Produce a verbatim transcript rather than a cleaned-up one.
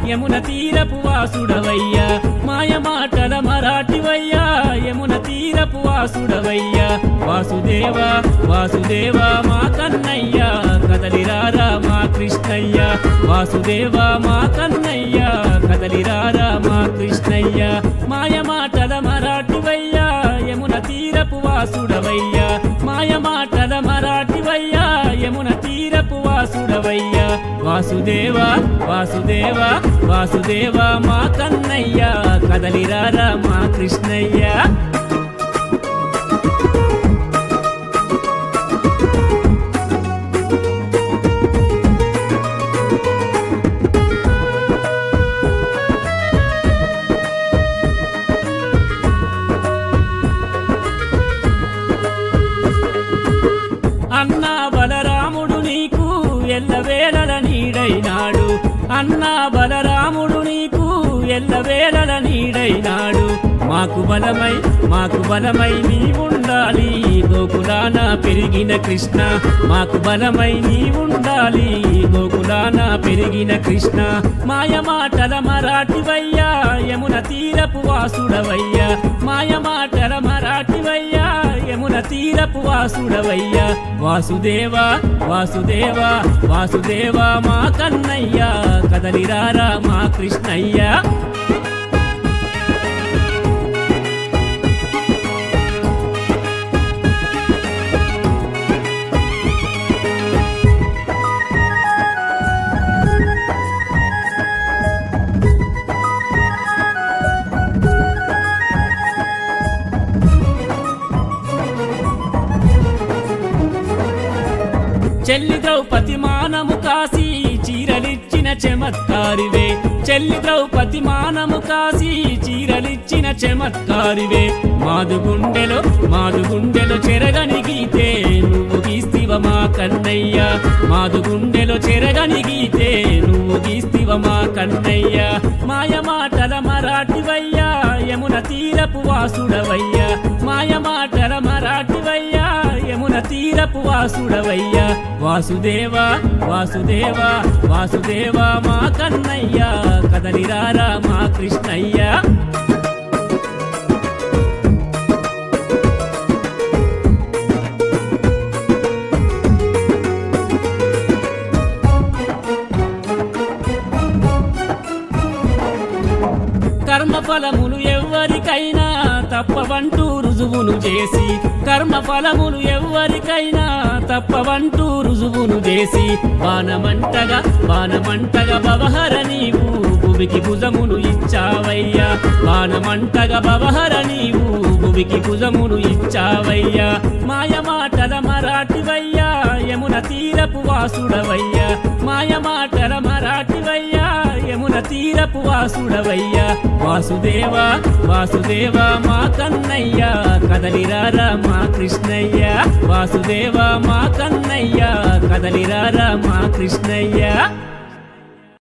యమున తీరపు వాసుడవయ్యా మాయ మాటల మరాఠివయ్యా యమున తీరపు వాసుడవయ్యా వాసుదేవ వాసుదేవ మా కన్నయ్య కదలిరారా మా కృష్ణయ్య వాసుదేవ మా కన్నయ్య కదలిరారా మా కృష్ణయ్య మాయ మాటల మరాఠివయ్యా యమున తీరపు వాసుడవయ్యా మాయ మాటల మరాఠివయ్యా యమున తీరపు వాసుడవయ్యా వాసుదేవ వాసుదేవ వాసుదేవ మా కన్నయ్య కదలిరారా మా కృష్ణయ్య అన్నా బలరాముడు నీకు ఎల్లవేళల నీడైనాడు అన్నా బలరాముడు నీకు ఎల్లవేళల నీడైనాడు మాకు బలమై మాకు బలమై నీవుండాలి గోకులాన పెరిగిన కృష్ణ మాకు బలమై నీవుండాలి గోకులాన పెరిగిన కృష్ణ మాయ మాటల మరాఠివయ్యా యమున తీరపు వాసుడవయ్యా మాయ మాటల మరాఠివయ్యా యమున తీరపు వాసుడవయ్యా వాసుదేవ వాసుదేవ వాసుదేవ మా కన్నయ్య కదలిరారా మా కృష్ణయ్య చెల్లి ద్రౌపది మానము కాసి చీరలిచ్చిన చమత్కారివే చెల్లి ద్రౌపది మానము కాసి చీరలిచ్చిన చమత్కారివే మాదు గుండెలో మాదు గుండెలో చెరగని గీతే నువ్వు గీస్తివ మా కన్నయ్య మాదు గుండెలో చెరగని గీతే నువ్వు గీస్తివ మా కన్నయ్య మాయ మాటల మరాఠివయ్యా యమున తీరపు వాసుడవయ్యా మాయ మాటల మరాఠివయ్యా యమున తీరపు వాసుడవయ్యా వాసుదేవ వాసుదేవ వాసుదేవ మా కన్నయ్య కదలిరారా మా కృష్ణయ్య కర్మఫలములు ఎవ్వరికైనా తప్పవంటూ రుజువును చేసి కర్మఫలములు ఎవ్వరికైనా తప్పవంటూ రుజువును చేసి బాణమంటగా బాణమంటగా భవహర నీవు భువికి భుజమును ఇచ్చావయ్యా బాణమంటగా భవహర నీవు భువికి భుజమును ఇచ్చావయ్యా మాయ మాటల మరాఠివయ్యా యమున తీరపు వాసుడవయ్యా మాయ మాటల మరాఠివయ్యా యమున తీరపు వాసుడవయ్యా వాసుదేవ వాసుదేవ మా కన్నయ్య కదలిరారా మా కృష్ణయ్య వాసుదేవ మా కన్నయ్య కదలిరారా మా కృష్ణయ్య